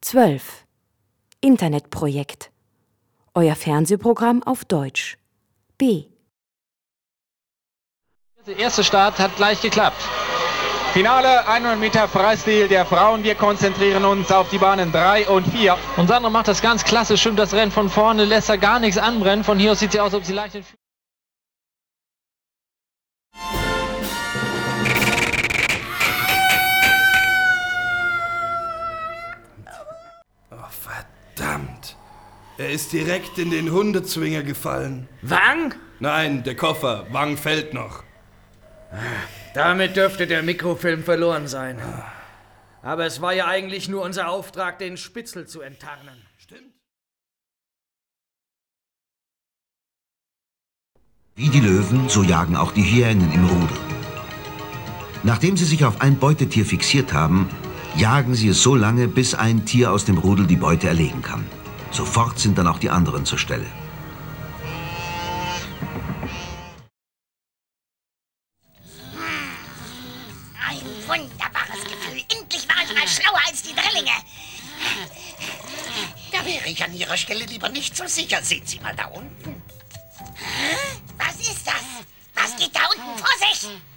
12. Internetprojekt. Euer Fernsehprogramm auf Deutsch. B. Der erste Start hat gleich geklappt. Finale 100 Meter Freistil der Frauen. Wir konzentrieren uns auf die Bahnen 3 und 4. Und Sandra macht das ganz klasse, schwimmt das Rennen von vorne, lässt da gar nichts anbrennen. Von hier aus sieht sie aus, als ob sie leicht in Oh, verdammt. Er ist direkt in den Hundezwinger gefallen. Wang? Nein, der Koffer. Wang fällt noch. Damit dürfte der Mikrofilm verloren sein. Aber es war ja eigentlich nur unser Auftrag, den Spitzel zu enttarnen. Stimmt. Wie die Löwen, so jagen auch die Hyänen im Rudel. Nachdem sie sich auf ein Beutetier fixiert haben, jagen sie es so lange, bis ein Tier aus dem Rudel die Beute erlegen kann. Sofort sind dann auch die anderen zur Stelle. Ein wunderbares Gefühl. Endlich war ich mal schlauer als die Drillinge. Da wäre ich an Ihrer Stelle lieber nicht so sicher. Sehen Sie mal da unten. Was ist das? Was geht da unten vor sich?